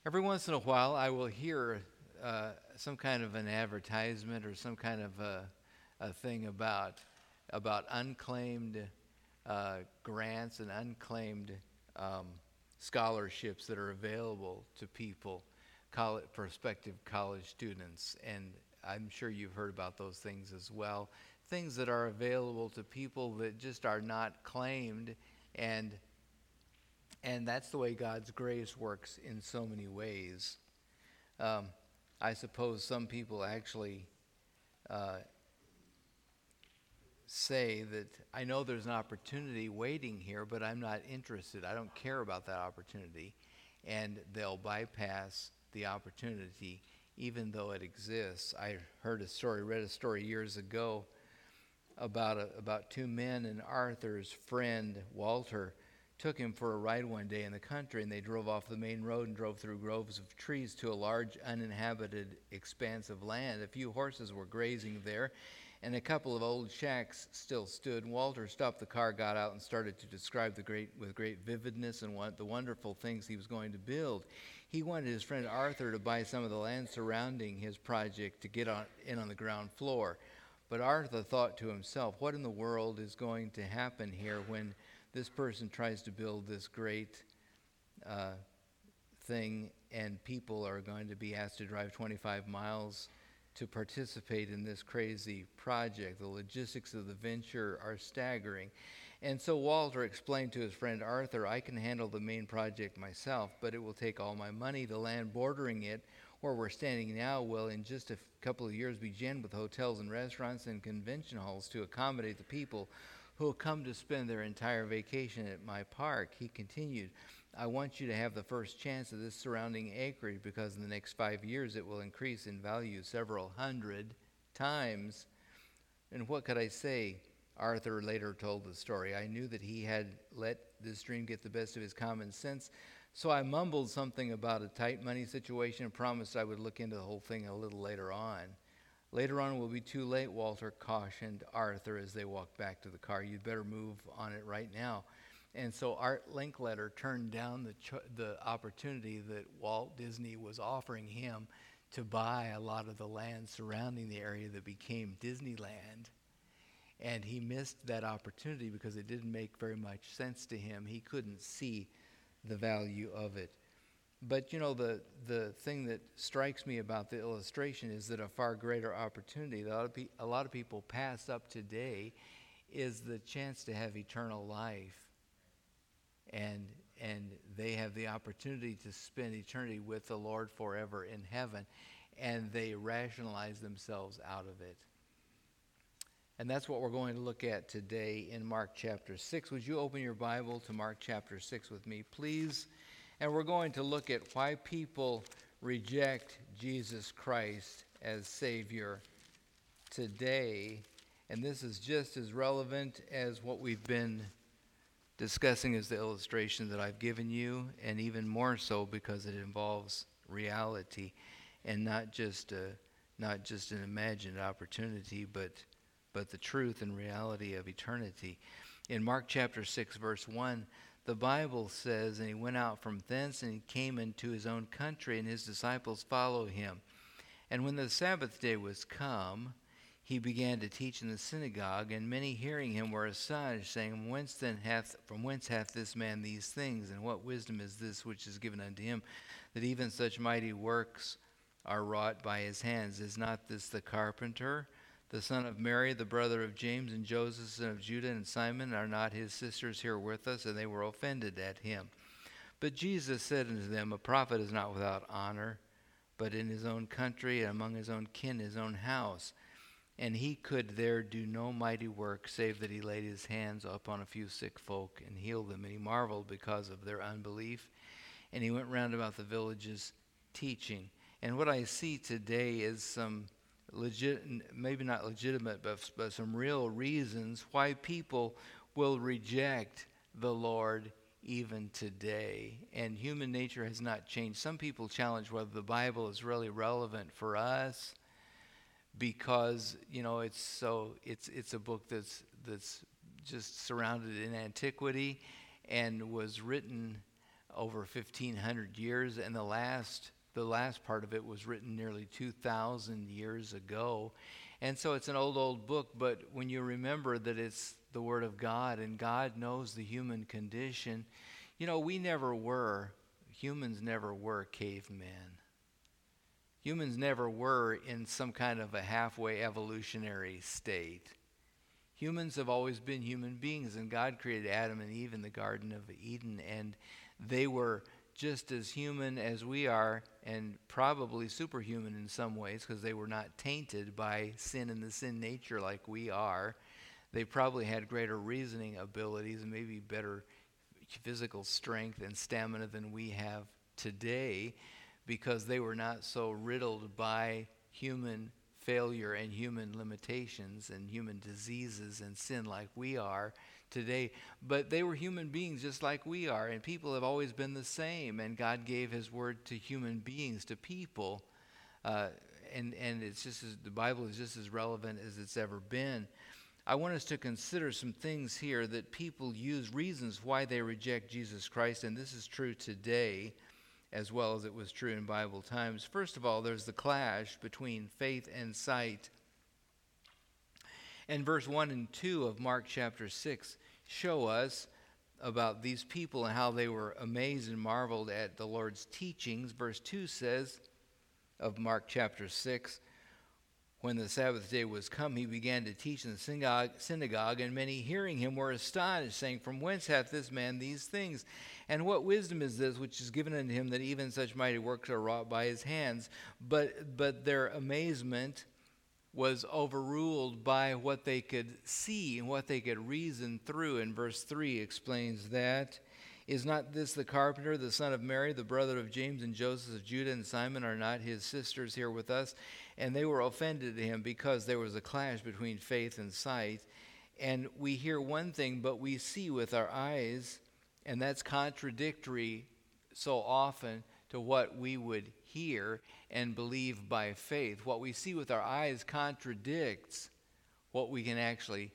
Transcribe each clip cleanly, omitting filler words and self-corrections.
Every once in a while, I will hear some kind of an advertisement or some kind of a thing about unclaimed grants and unclaimed um, scholarships that are available to people, prospective college students. And I'm sure you've heard about those things as well. Things that are available to people that just are not claimed, and that's the way God's grace works in so many ways. Um, I suppose some people actually uh, say that I know there's an opportunity waiting here, but I'm not interested. I don't care about that opportunity. And they'll bypass the opportunity even though it exists. I read a story years ago about two men, and Arthur's friend Walter took him for a ride one day in the country, and they drove off the main road and drove through groves of trees to a large uninhabited expanse of land. A few horses were grazing there, and a couple of old shacks still stood. Walter stopped the car, got out, and started to describe with great vividness and the wonderful things he was going to build. He wanted his friend Arthur to buy some of the land surrounding his project to get in on the ground floor. But Arthur thought to himself, what in the world is going to happen here when this person tries to build this great thing, and people are going to be asked to drive 25 miles to participate in this crazy project? The logistics of the venture are staggering. And so Walter explained to his friend Arthur, I can handle the main project myself, but it will take all my money. The land bordering it, where we're standing now, will in just a couple of years begin with hotels and restaurants and convention halls to accommodate the people who will come to spend their entire vacation at my park. He continued, I want you to have the first chance of this surrounding acreage because in the next 5 years it will increase in value several hundred times. And what could I say? Arthur later told the story. I knew that he had let this dream get the best of his common sense, so I mumbled something about a tight money situation and promised I would look into the whole thing a little later on. Later on will be too late, Walter cautioned Arthur as they walked back to the car. You'd better move on it right now. And so Art Linkletter turned down the opportunity that Walt Disney was offering him to buy a lot of the land surrounding the area that became Disneyland. And he missed that opportunity because it didn't make very much sense to him. He couldn't see the value of it. But you know, the thing that strikes me about the illustration is that a far greater opportunity that a lot of people pass up today is the chance to have eternal life. And they have the opportunity to spend eternity with the Lord forever in heaven, and they rationalize themselves out of it. And that's what we're going to look at today in Mark chapter 6. Would you open your Bible to Mark chapter 6 with me, please? And we're going to look at why people reject Jesus Christ as Savior today. And this is just as relevant as what we've been discussing as the illustration that I've given you, and even more so because it involves reality and not just an imagined opportunity, but the truth and reality of eternity. In Mark chapter 6, verse 1, the Bible says, and he went out from thence, and he came into his own country, and his disciples followed him. And when the Sabbath day was come, he began to teach in the synagogue, and many hearing him were astonished, saying, From whence hath this man these things? And what wisdom is this which is given unto him, that even such mighty works are wrought by his hands? Is not this the carpenter, the son of Mary, the brother of James and Joseph, son of Judah and Simon? Are not his sisters here with us? And they were offended at him. But Jesus said unto them, A prophet is not without honor, but in his own country, and among his own kin, his own house. And he could there do no mighty work, save that he laid his hands upon a few sick folk and healed them. And he marveled because of their unbelief. And he went round about the villages teaching. And what I see today is some maybe not legitimate, but some real reasons why people will reject the Lord even today. And human nature has not changed. Some people challenge whether the Bible is really relevant for us because, you know, it's a book that's just surrounded in antiquity and was written over 1,500 years, and the last part of it was written nearly 2,000 years ago. And so it's an old book, but when you remember that it's the Word of God and God knows the human condition, humans never were cavemen. Humans never were in some kind of a halfway evolutionary state. Humans have always been human beings, and God created Adam and Eve in the Garden of Eden, and they were just as human as we are, and probably superhuman in some ways, because they were not tainted by sin and the sin nature like we are. They probably had greater reasoning abilities and maybe better physical strength and stamina than we have today, because they were not so riddled by human failure and human limitations and human diseases and sin like we are today. But they were human beings just like we are, and people have always been the same, and God gave his word to human beings, to people, and it's just the Bible is just as relevant as it's ever been. I want us to consider some things here that people use, reasons why they reject Jesus Christ, and this is true today as well as it was true in Bible times. First of all, there's the clash between faith and sight. And verse 1 and 2 of Mark chapter 6 show us about these people and how they were amazed and marveled at the Lord's teachings. Verse 2 says of Mark chapter 6, when the Sabbath day was come, he began to teach in the synagogue, and many hearing him were astonished, saying, From whence hath this man these things? And what wisdom is this which is given unto him, that even such mighty works are wrought by his hands? But their amazement was overruled by what they could see and what they could reason through. And verse 3 explains that. Is not this the carpenter, the son of Mary, the brother of James and Joseph of Judah and Simon? Are not his sisters here with us? And they were offended at him because there was a clash between faith and sight. And we hear one thing, but we see with our eyes, and that's contradictory so often to what we would hear and believe by faith. What we see with our eyes contradicts what we can actually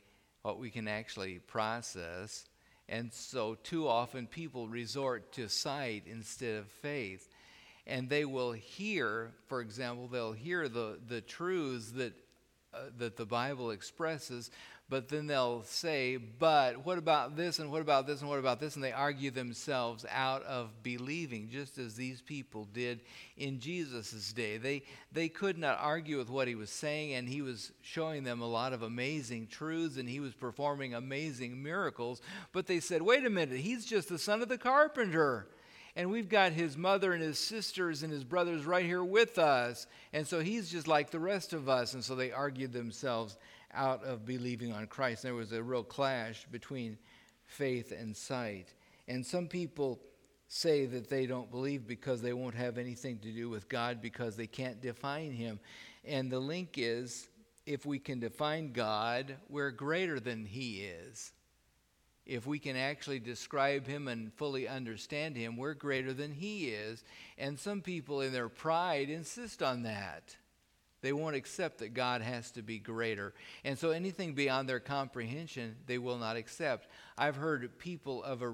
process. And so too often people resort to sight instead of faith. And they will hear, for example, they'll hear the truths that the Bible expresses, but then they'll say, but what about this, and what about this, and what about this? And they argue themselves out of believing, just as these people did in Jesus' day. They could not argue with what he was saying, and he was showing them a lot of amazing truths, and he was performing amazing miracles. But they said, wait a minute, he's just the son of the carpenter. And we've got his mother and his sisters and his brothers right here with us. And so he's just like the rest of us. And so they argued themselves out of believing on Christ. There was a real clash between faith and sight. And some people say that they don't believe because they won't have anything to do with God, because they can't define him. And the link is, if we can define God, we're greater than he is. If we can actually describe him and fully understand him, we're greater than he is. And some people in their pride insist on that. They won't accept that God has to be greater. And so anything beyond their comprehension, they will not accept. I've heard people of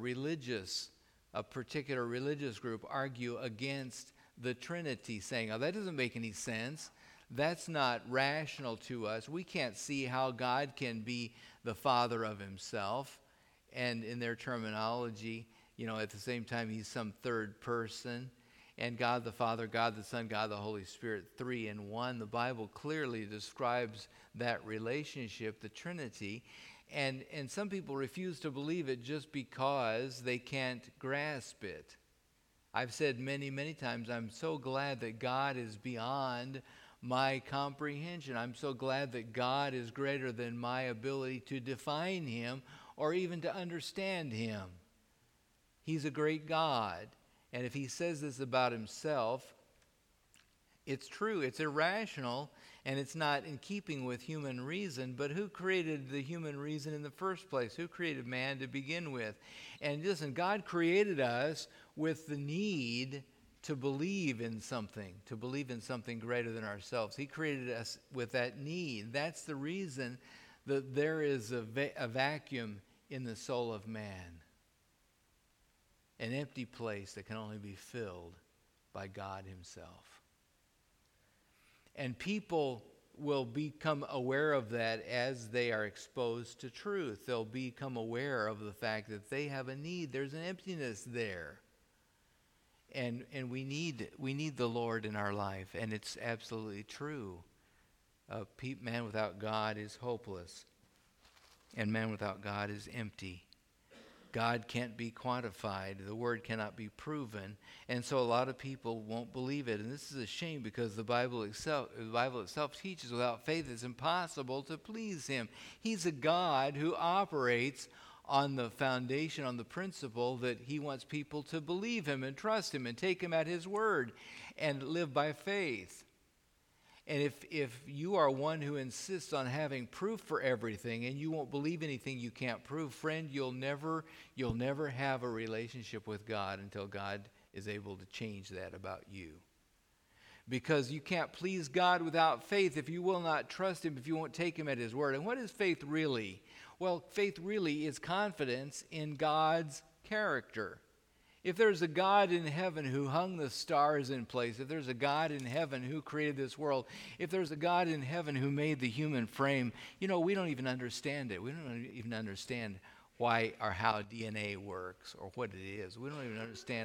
a particular religious group argue against the Trinity, saying, oh, that doesn't make any sense. That's not rational to us. We can't see how God can be the Father of himself. And in their terminology, at the same time, he's some third person. And God the Father, God the Son, God the Holy Spirit, three in one. The Bible clearly describes that relationship, the Trinity. And some people refuse to believe it just because they can't grasp it. I've said many, many times, I'm so glad that God is beyond my comprehension. I'm so glad that God is greater than my ability to define him or even to understand him. He's a great God. And if he says this about himself, it's true, it's irrational, and it's not in keeping with human reason. But who created the human reason in the first place? Who created man to begin with? And listen, God created us with the need to believe in something greater than ourselves. He created us with that need. That's the reason that there is a vacuum in the soul of man. an empty place that can only be filled by God himself. And people will become aware of that as they are exposed to truth. They'll become aware of the fact that they have a need. There's an emptiness there. And we need the Lord in our life, and it's absolutely true. Man without God is hopeless, and man without God is empty. God can't be quantified. The word cannot be proven. And so a lot of people won't believe it. And this is a shame, because the Bible itself teaches without faith it's impossible to please him. He's a God who operates on the foundation, on the principle that he wants people to believe him and trust him and take him at his word and live by faith. And if you are one who insists on having proof for everything and you won't believe anything you can't prove, friend, you'll never have a relationship with God until God is able to change that about you. Because you can't please God without faith if you will not trust him, if you won't take him at his word. And what is faith really? Well, faith really is confidence in God's character. If there's a God in heaven who hung the stars in place, if there's a God in heaven who created this world, if there's a God in heaven who made the human frame, we don't even understand it. We don't even understand why or how DNA works or what it is. We don't even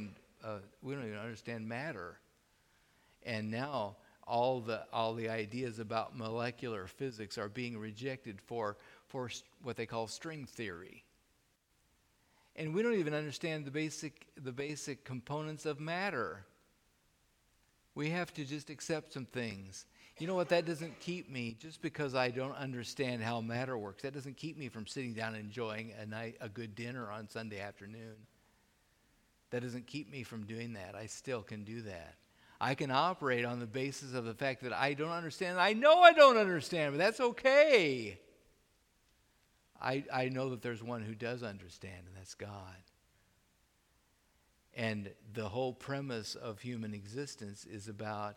understand matter. And now all the ideas about molecular physics are being rejected for what they call string theory. And we don't even understand the basic components of matter. We have to just accept some things. You know what? That doesn't keep me, just because I don't understand how matter works, that doesn't keep me from sitting down and enjoying a good dinner on Sunday afternoon. That doesn't keep me from doing that. I still can do that. I can operate on the basis of the fact that I don't understand. I know I don't understand, but that's okay. I know that there's one who does understand, and that's God. And the whole premise of human existence is about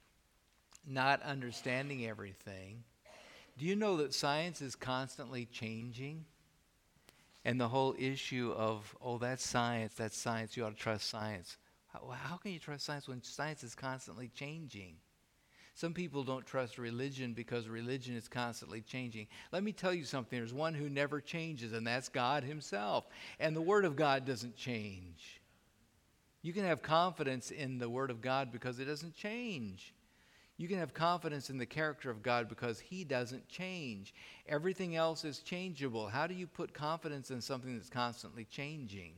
not understanding everything. Do you know that science is constantly changing? And the whole issue of, that's science, you ought to trust science. How can you trust science when science is constantly changing? Some people don't trust religion because religion is constantly changing. Let me tell you something. There's one who never changes, and that's God himself. And the Word of God doesn't change. You can have confidence in the Word of God because it doesn't change. You can have confidence in the character of God because he doesn't change. Everything else is changeable. How do you put confidence in something that's constantly changing?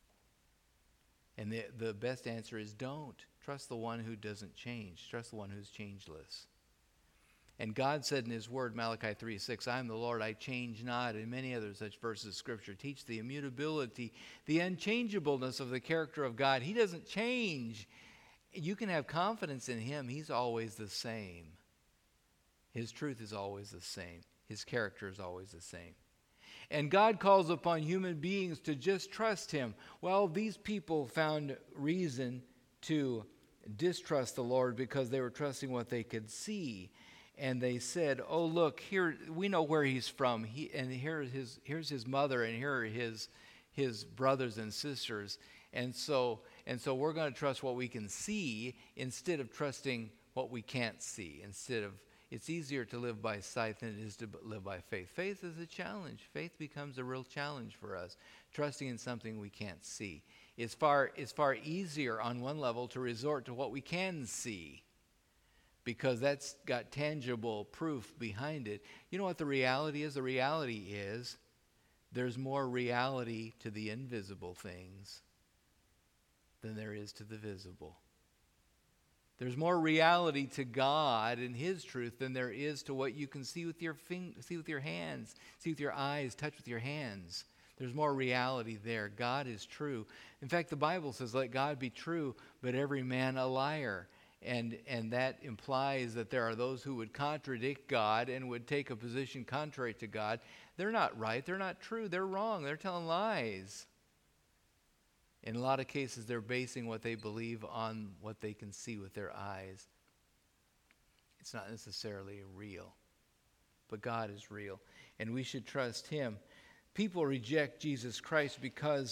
And the best answer is don't. Trust the one who doesn't change. Trust the one who's changeless. And God said in his word, Malachi 3:6, I am the Lord, I change not, and many other such verses of Scripture teach the immutability, the unchangeableness of the character of God. He doesn't change. You can have confidence in him. He's always the same. His truth is always the same. His character is always the same. And God calls upon human beings to just trust him. Well, these people found reason to distrust the Lord because they were trusting what they could see. And they said, oh, look, here, we know where he's from. Here's his mother, and here are his brothers and sisters. And so we're going to trust what we can see instead of trusting what we can't see. It's easier to live by sight than it is to live by faith. Faith is a challenge. Faith becomes a real challenge for us, trusting in something we can't see. It's far easier on one level to resort to what we can see, because that's got tangible proof behind it. You know what the reality is? The reality is there's more reality to the invisible things than there is to the visible. There's more reality to God and his truth than there is to what you can see with your see with your hands, see with your eyes, touch with your hands. There's more reality there. God is true. In fact, the Bible says, let God be true, but every man a liar. And that implies that there are those who would contradict God and would take a position contrary to God. They're not right. They're not true. They're wrong. They're telling lies. In a lot of cases, they're basing what they believe on what they can see with their eyes. It's not necessarily real, but God is real, and we should trust him. People reject Jesus Christ because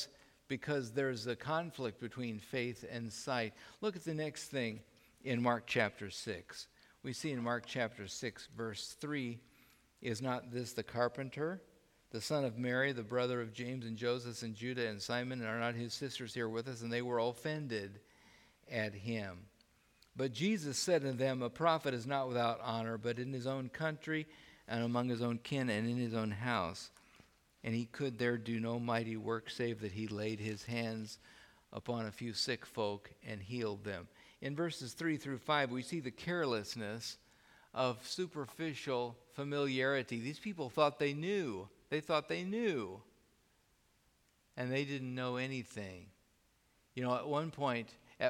because there's a conflict between faith and sight. Look at the next thing in Mark chapter 6. We see in Mark chapter 6, verse 3, is not this the carpenter, the son of Mary, the brother of James and Joseph and Judah and Simon, and are not his sisters here with us? And they were offended at him. But Jesus said unto them, a prophet is not without honor, but in his own country and among his own kin and in his own house. And he could there do no mighty work, save that he laid his hands upon a few sick folk and healed them. In verses 3 through 5, we see the carelessness of superficial familiarity. These people thought they knew. They thought they knew. And they didn't know anything. You know, at one point,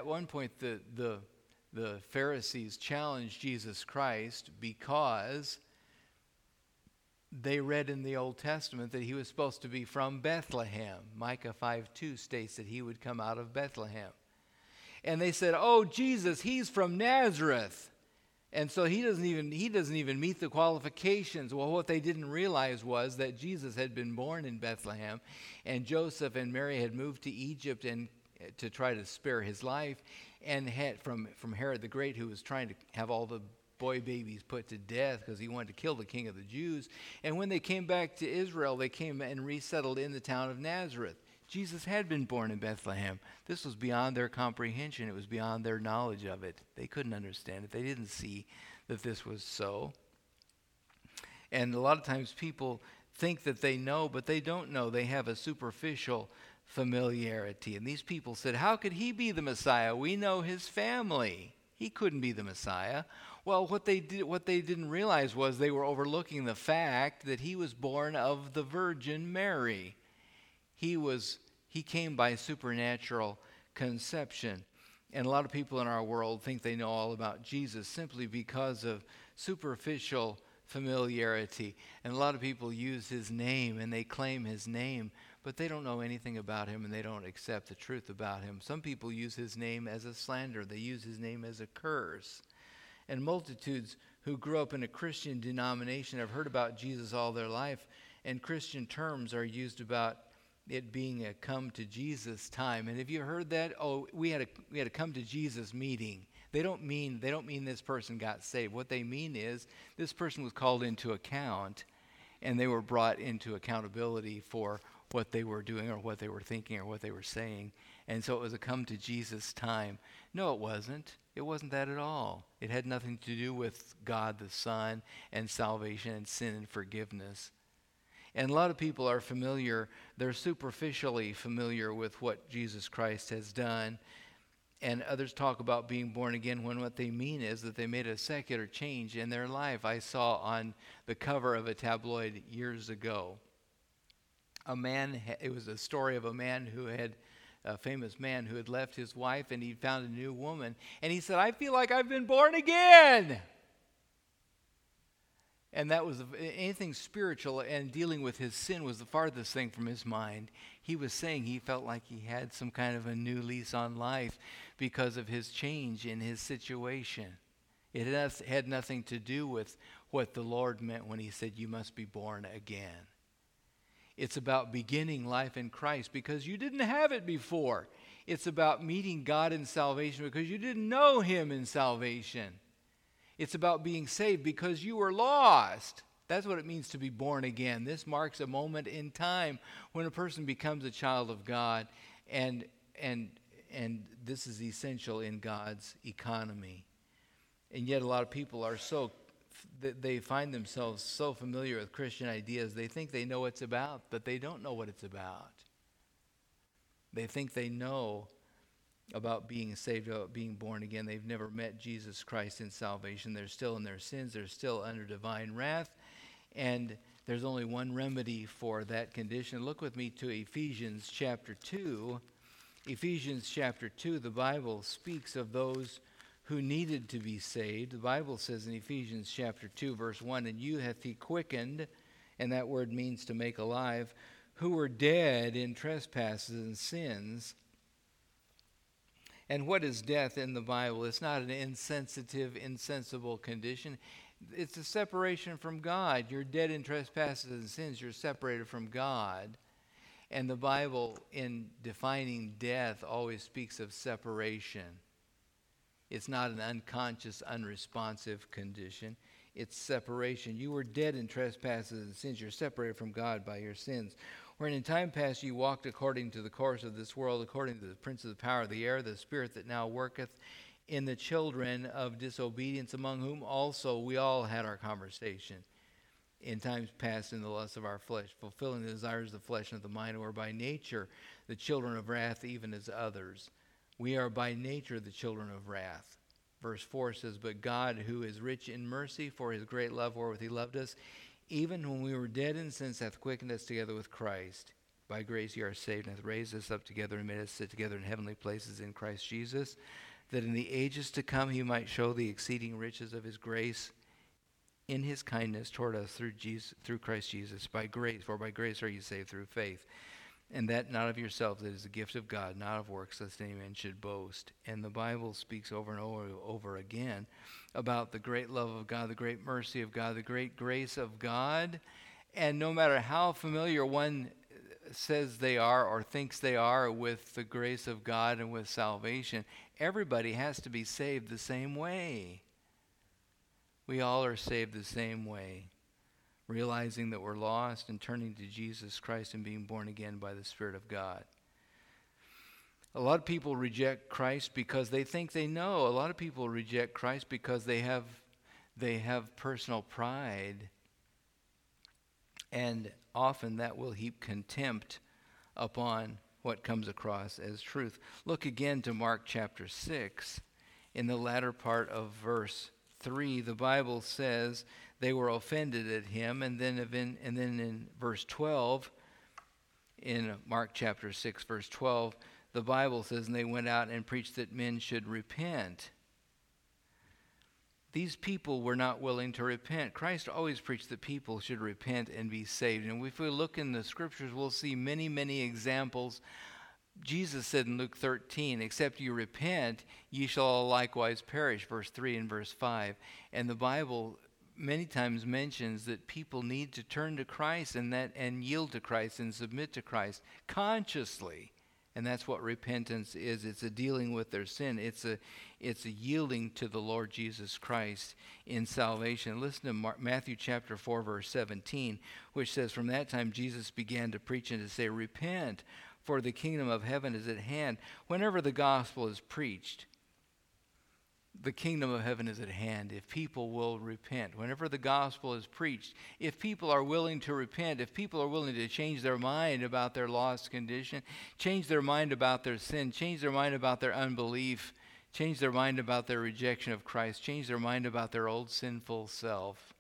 the Pharisees challenged Jesus Christ because they read in the Old Testament that he was supposed to be from Bethlehem. Micah 5:2 states that he would come out of Bethlehem. And they said, oh, Jesus, he's from Nazareth. And so he doesn't even meet the qualifications. Well, what they didn't realize was that Jesus had been born in Bethlehem, and Joseph and Mary had moved to Egypt and to try to spare his life, and had from Herod the Great, who was trying to have all the boy babies put to death because he wanted to kill the king of the Jews. And when they came back to Israel, they came and resettled in the town of Nazareth. Jesus had been born in Bethlehem. This was beyond their comprehension. It was beyond their knowledge of it. They couldn't understand it. They didn't see that this was so. And a lot of times people think that they know, but they don't know. They have a superficial familiarity. And these people said, how could he be the Messiah? We know his family. He couldn't be the Messiah. Well, what they didn't realize was they were overlooking the fact that he was born of the Virgin Mary. He came by supernatural conception. And a lot of people in our world think they know all about Jesus simply because of superficial familiarity. And a lot of people use his name and they claim his name, but they don't know anything about him and they don't accept the truth about him. Some people use his name as a slander. They use his name as a curse. And multitudes who grew up in a Christian denomination have heard about Jesus all their life, and Christian terms are used about it being a come to Jesus time. And have you heard that? Oh, we had a come to Jesus meeting. They don't mean this person got saved. What they mean is this person was called into account, and they were brought into accountability for what they were doing or what they were thinking or what they were saying. And so it was a come to Jesus time. No, it wasn't. It wasn't that at all. It had nothing to do with God the Son and salvation and sin and forgiveness. And a lot of people are familiar, they're superficially familiar with what Jesus Christ has done. And others talk about being born again when what they mean is that they made a secular change in their life. I saw on the cover of a tabloid years ago, it was a story of a famous man who had left his wife and he found a new woman. And he said, I feel like I've been born again. And that was anything spiritual, and dealing with his sin was the farthest thing from his mind. He was saying he felt like he had some kind of a new lease on life because of his change in his situation. It had nothing to do with what the Lord meant when he said you must be born again. It's about beginning life in Christ because you didn't have it before. It's about meeting God in salvation because you didn't know him in salvation. It's about being saved because you were lost. That's what it means to be born again. This marks a moment in time when a person becomes a child of God, and this is essential in God's economy. And yet a lot of people are they find themselves so familiar with Christian ideas, they think they know what it's about, but they don't know what it's about. They think they know about being saved, about being born again. They've never met Jesus Christ in salvation. They're still in their sins. They're still under divine wrath. And there's only one remedy for that condition. Look with me to Ephesians chapter 2. Ephesians chapter 2, the Bible speaks of those who needed to be saved. The Bible says in Ephesians chapter 2, verse 1, and you hath he quickened, and that word means to make alive, who were dead in trespasses and sins. And what is death in the Bible? It's not an insensitive, insensible condition. It's a separation from God. You're dead in trespasses and sins. You're separated from God. And the Bible, in defining death, always speaks of separation. It's not an unconscious, unresponsive condition. It's separation. You were dead in trespasses and sins. You're separated from God by your sins. Wherein in time past you walked according to the course of this world, according to the prince of the power of the air, the spirit that now worketh in the children of disobedience, among whom also we all had our conversation in times past in the lusts of our flesh, fulfilling the desires of the flesh and of the mind, who are by nature the children of wrath, even as others. We are by nature the children of wrath. Verse 4 says, but God, who is rich in mercy, for his great love wherewith he loved us, even when we were dead in sins, hath quickened us together with Christ. By grace ye are saved, and hath raised us up together, and made us sit together in heavenly places in Christ Jesus, that in the ages to come he might show the exceeding riches of his grace in his kindness toward us through Christ Jesus. By grace, for by grace are you saved through faith. And that not of yourselves, that is a gift of God, not of works, lest any man should boast. And the Bible speaks over and over again about the great love of God, the great mercy of God, the great grace of God. And no matter how familiar one says they are or thinks they are with the grace of God and with salvation, everybody has to be saved the same way. We all are saved the same way, realizing that we're lost and turning to Jesus Christ and being born again by the Spirit of God. A lot of people reject Christ because they think they know. A lot of people reject Christ because they have personal pride. And often that will heap contempt upon what comes across as truth. Look again to Mark chapter 6. In the latter part of verse 3, the Bible says they were offended at him. And then in verse 12, in Mark chapter 6, verse 12, the Bible says, and they went out and preached that men should repent. These people were not willing to repent. Christ always preached that people should repent and be saved. And if we look in the scriptures, we'll see many, many examples. Jesus said in Luke 13, except you repent, ye shall all likewise perish, verse 3 and verse 5. And the Bible many times mentions that people need to turn to Christ and yield to Christ and submit to Christ consciously. And that's what repentance is. It's a dealing with their sin. It's a yielding to the Lord Jesus Christ in salvation. Listen to Matthew chapter 4, verse 17, which says, from that time Jesus began to preach and to say, repent, for the kingdom of heaven is at hand. Whenever the gospel is preached, the kingdom of heaven is at hand if people will repent. Whenever the gospel is preached, if people are willing to repent, if people are willing to change their mind about their lost condition, change their mind about their sin, change their mind about their unbelief, change their mind about their rejection of Christ, change their mind about their old sinful self,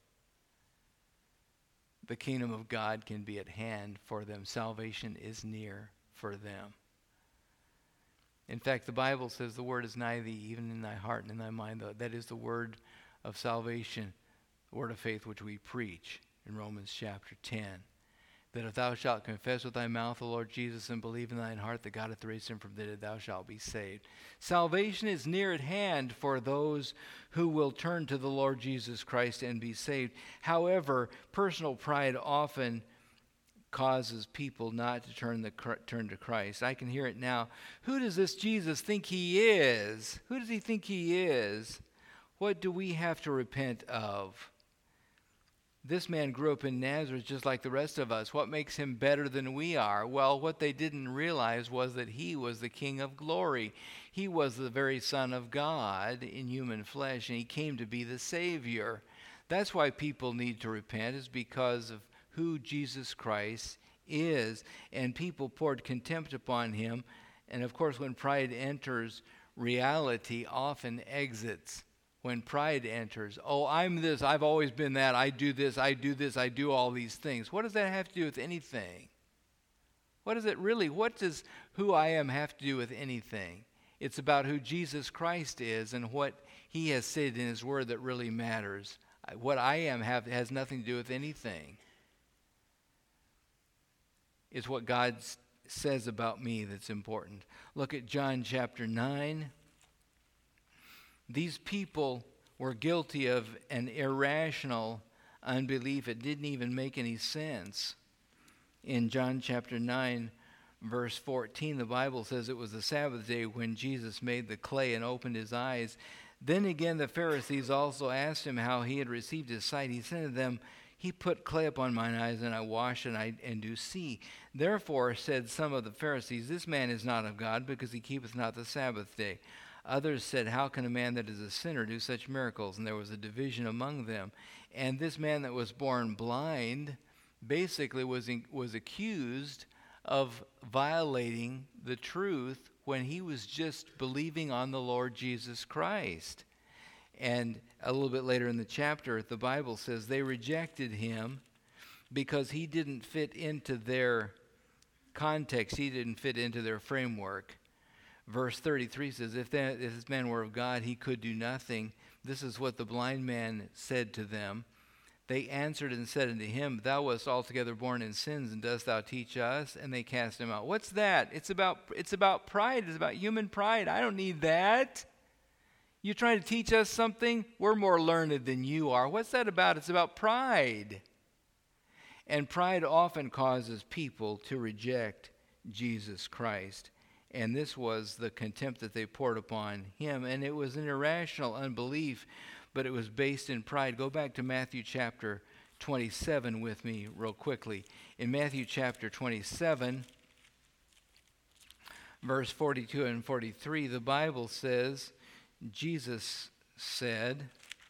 the kingdom of God can be at hand for them. Salvation is near for them. In fact, the Bible says the word is nigh thee, even in thy heart and in thy mind. That is the word of salvation, the word of faith which we preach in Romans chapter 10. That if thou shalt confess with thy mouth the Lord Jesus and believe in thine heart that God hath raised him from the dead, thou shalt be saved. Salvation is near at hand for those who will turn to the Lord Jesus Christ and be saved. However, personal pride often causes people not to turn to Christ. I can hear it now. Who does this Jesus think he is? Who does he think he is? What do we have to repent of? This man grew up in Nazareth just like the rest of us. What makes him better than we are? Well, what they didn't realize was that he was the King of glory. He was the very Son of God in human flesh, and he came to be the Savior. That's why people need to repent, is because of who Jesus Christ is. And people poured contempt upon him. And of course, when pride enters, reality often exits. When pride enters, oh, I'm this, I've always been that, I do this, I do all these things. What does that have to do with anything? What does who I am have to do with anything? It's about who Jesus Christ is and what he has said in his word that really matters. What I am has nothing to do with anything. It's what God says about me that's important. Look at John chapter 9. These people were guilty of an irrational unbelief. It didn't even make any sense. In John chapter 9, verse 14, the Bible says it was the Sabbath day when Jesus made the clay and opened his eyes. Then again the Pharisees also asked him how he had received his sight. He said to them, He put clay upon mine eyes, and I wash and do see. Therefore said some of the Pharisees, This man is not of God, because he keepeth not the Sabbath day. Others said, How can a man that is a sinner do such miracles? And there was a division among them. And this man that was born blind basically was accused of violating the truth when he was just believing on the Lord Jesus Christ. And a little bit later in the chapter, the Bible says they rejected him because he didn't fit into their context. He didn't fit into their framework. Verse 33 says, if this man were of God, he could do nothing. This is what the blind man said to them. They answered and said unto him, Thou wast altogether born in sins, and dost thou teach us? And they cast him out. What's that? It's about pride. It's about human pride. I don't need that. You trying to teach us something? We're more learned than you are. What's that about? It's about pride. And pride often causes people to reject Jesus Christ. And this was the contempt that they poured upon him. And it was an irrational unbelief, but it was based in pride. Go back to Matthew chapter 27 with me real quickly. In Matthew chapter 27, verse 42 and 43, the Bible says, Jesus said,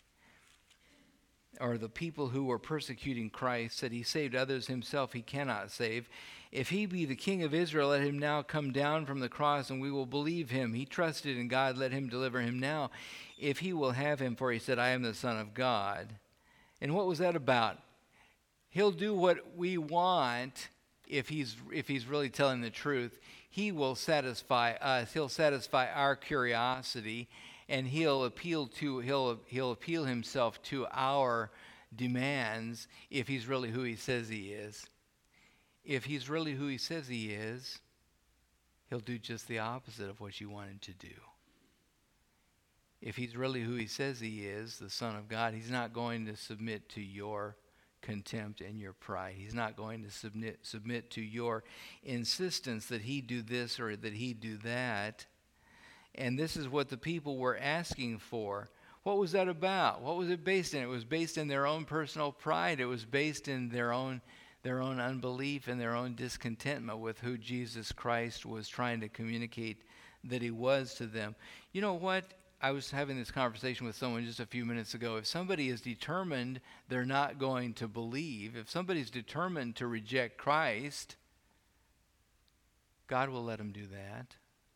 or the people who were persecuting Christ said, He saved others, himself he cannot save. If he be the King of Israel, let him now come down from the cross, and we will believe him. He trusted in God, let him deliver him now, if he will have him, for he said, I am the Son of God. And what was that about? He'll do what we want if he's really telling the truth. He will satisfy us. He'll satisfy our curiosity, and he'll appeal himself to our demands if he's really who he says he is. If he's really who he says he is, he'll do just the opposite of what you want him to do. If he's really who he says he is, the Son of God, he's not going to submit to your contempt and your pride. He's not going to submit to your insistence that he do this or that he do that. And this is what the people were asking for. What was that about? What was it based in? It was based in their own personal pride. It was based in their own unbelief and their own discontentment with who Jesus Christ was trying to communicate that he was to them. You know what? I was having this conversation with someone just a few minutes ago. If somebody is determined they're not going to believe, if somebody's determined to reject Christ, God will let them do that.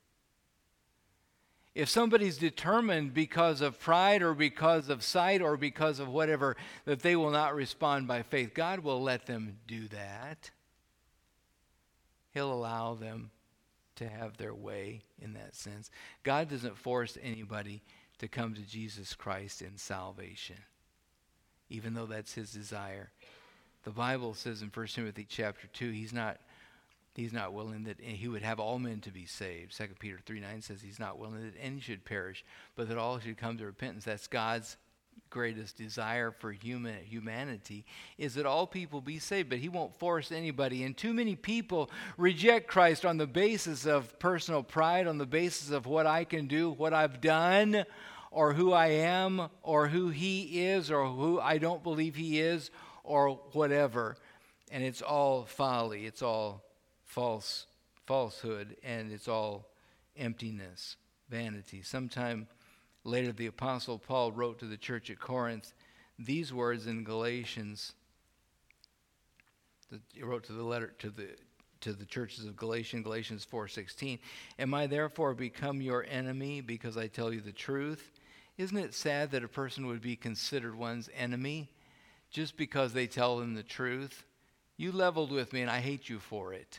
If somebody's determined because of pride or because of sight or because of whatever that they will not respond by faith, God will let them do that. He'll allow them to have their way in that sense. God doesn't force anybody to come to Jesus Christ in salvation, even though that's his desire. The Bible says in 1 Timothy chapter 2, he's not willing that he would have all men to be saved. 2 Peter 3:9 says he's not willing that any should perish, but that all should come to repentance. That's God's greatest desire for humanity, is that all people be saved, but he won't force anybody. And too many people reject Christ on the basis of personal pride, on the basis of what I can do, what I've done, or who I am, or who he is, or who I don't believe he is, or whatever. And it's all folly. It's all falsehood, and it's all emptiness, vanity. Sometime later, the Apostle Paul wrote to the church at Corinth these words in Galatians. He wrote to the letter to the churches of Galatians 4:16. Am I therefore become your enemy because I tell you the truth? Isn't it sad that a person would be considered one's enemy just because they tell them the truth? You leveled with me, and I hate you for it.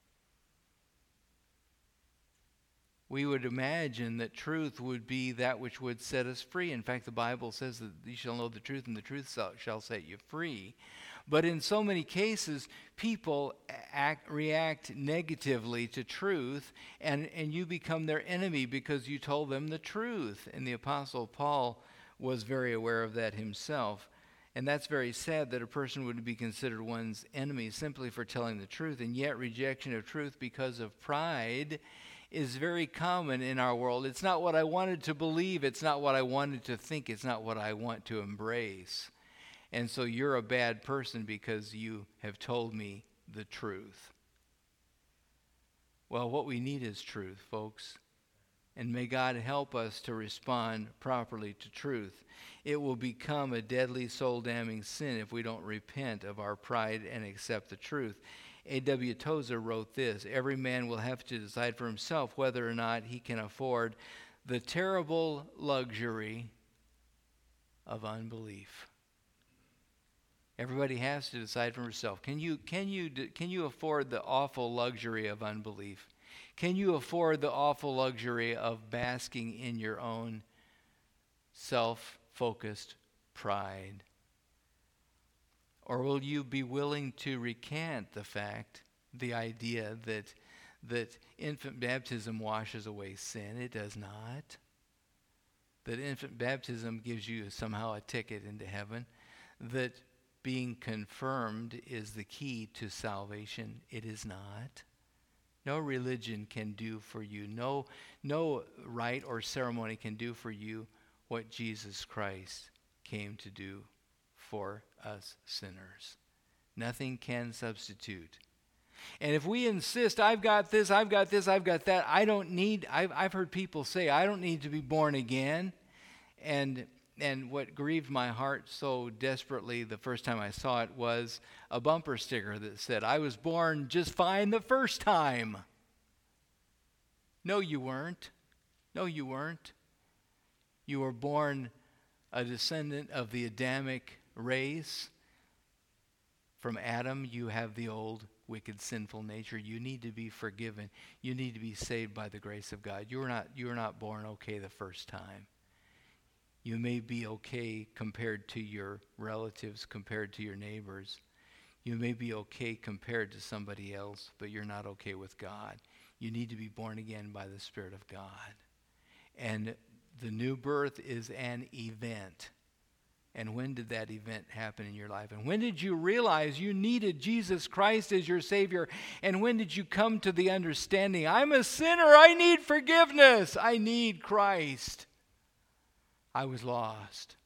We would imagine that truth would be that which would set us free. In fact, the Bible says that you shall know the truth, and the truth shall set you free. But in so many cases, people react negatively to truth, and you become their enemy because you told them the truth. And the Apostle Paul was very aware of that himself. And that's very sad that a person would be considered one's enemy simply for telling the truth. And yet rejection of truth because of pride is very common in our world. It's not what I wanted to believe. It's not what I wanted to think. It's not what I want to embrace. And so you're a bad person because you have told me the truth. Well, what we need is truth, folks. And may God help us to respond properly to truth. It will become a deadly, soul-damning sin if we don't repent of our pride and accept the truth. A.W. Tozer wrote this: every man will have to decide for himself whether or not he can afford the terrible luxury of unbelief. Everybody has to decide for himself. Can you afford the awful luxury of unbelief? Can you afford the awful luxury of basking in your own self-focused pride? Or will you be willing to recant the idea that infant baptism washes away sin? It does not. That infant baptism gives you somehow a ticket into heaven. That being confirmed is the key to salvation. It is not. No religion can do for you. No rite or ceremony can do for you what Jesus Christ came to do for us sinners. Nothing can substitute. And if we insist, I've got this, I've got this, I've got that, I've heard people say, I don't need to be born again. And what grieved my heart so desperately the first time I saw it was a bumper sticker that said, I was born just fine the first time. No, you weren't. No, you weren't. You were born a descendant of the Adamic race. From Adam, you have the old, wicked, sinful nature. You need to be forgiven. You need to be saved by the grace of God. You were not born okay the first time. You may be okay compared to your relatives, compared to your neighbors. You may be okay compared to somebody else, but you're not okay with God. You need to be born again by the Spirit of God. And the new birth is an event. And when did that event happen in your life? And when did you realize you needed Jesus Christ as your Savior? And when did you come to the understanding, I'm a sinner, I need forgiveness, I need Christ. I was lost.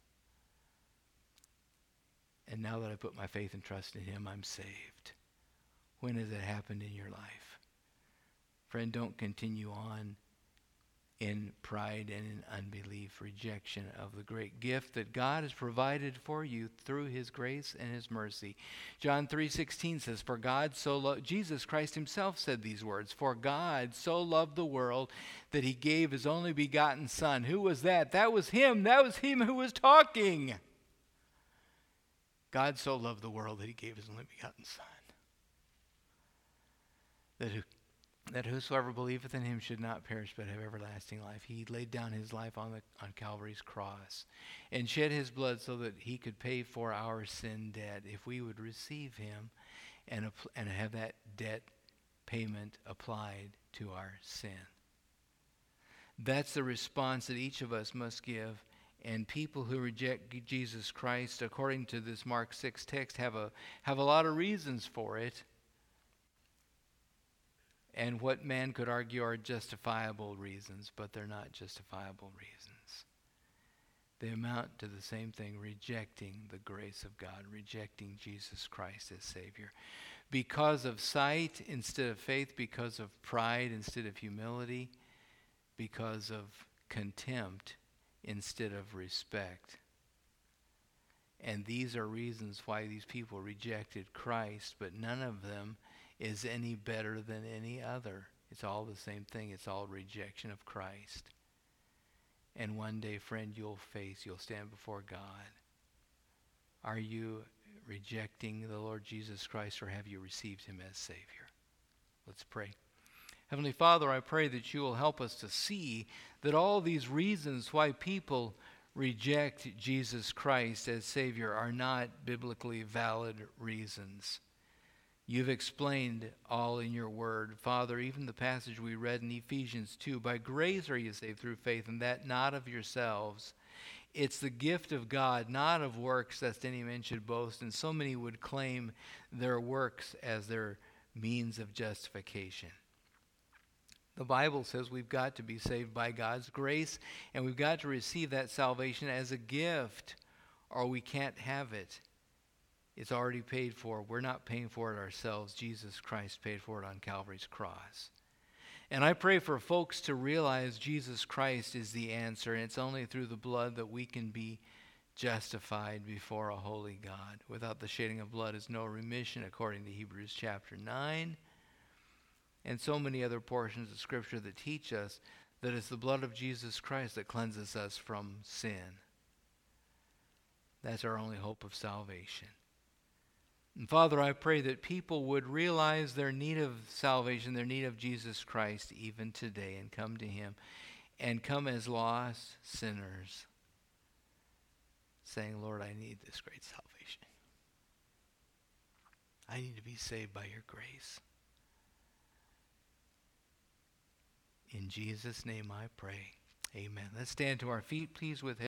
And now that I put my faith and trust in Him, I'm saved. When has it happened in your life? Friend, don't continue on in pride and in unbelief, rejection of the great gift that God has provided for you through His grace and His mercy. John 3:16 says, "For God so loved," Jesus Christ Himself said these words, "For God so loved the world that He gave His only begotten Son." Who was that? That was Him. That was Him who was talking. God so loved the world that He gave His only begotten Son. That whosoever believeth in Him should not perish but have everlasting life. He laid down His life on Calvary's cross and shed His blood so that He could pay for our sin debt if we would receive Him and have that debt payment applied to our sin. That's the response that each of us must give. And people who reject Jesus Christ, according to this Mark 6 text, have a lot of reasons for it. And what man could argue are justifiable reasons, but they're not justifiable reasons. They amount to the same thing, rejecting the grace of God, rejecting Jesus Christ as Savior. Because of sight instead of faith, because of pride instead of humility, because of contempt instead of respect. And these are reasons why these people rejected Christ, but none of them is any better than any other. It's all the same thing. It's all rejection of Christ. And one day, friend, you'll stand before God. Are you rejecting the Lord Jesus Christ, or have you received Him as Savior? Let's pray. Heavenly Father, I pray that you will help us to see that all these reasons why people reject Jesus Christ as Savior are not biblically valid reasons. You've explained all in your word. Father, even the passage we read in Ephesians 2, by grace are you saved through faith, and that not of yourselves. It's the gift of God, not of works, lest any man should boast. And so many would claim their works as their means of justification. The Bible says we've got to be saved by God's grace, and we've got to receive that salvation as a gift, or we can't have it. It's already paid for. We're not paying for it ourselves. Jesus Christ paid for it on Calvary's cross. And I pray for folks to realize Jesus Christ is the answer, and it's only through the blood that we can be justified before a holy God. Without the shedding of blood is no remission, according to Hebrews chapter 9. And so many other portions of Scripture that teach us that it's the blood of Jesus Christ that cleanses us from sin. That's our only hope of salvation. And Father, I pray that people would realize their need of salvation, their need of Jesus Christ even today, and come to him, and come as lost sinners, saying, Lord, I need this great salvation. I need to be saved by your grace. In Jesus' name I pray. Amen. Let's stand to our feet, please, with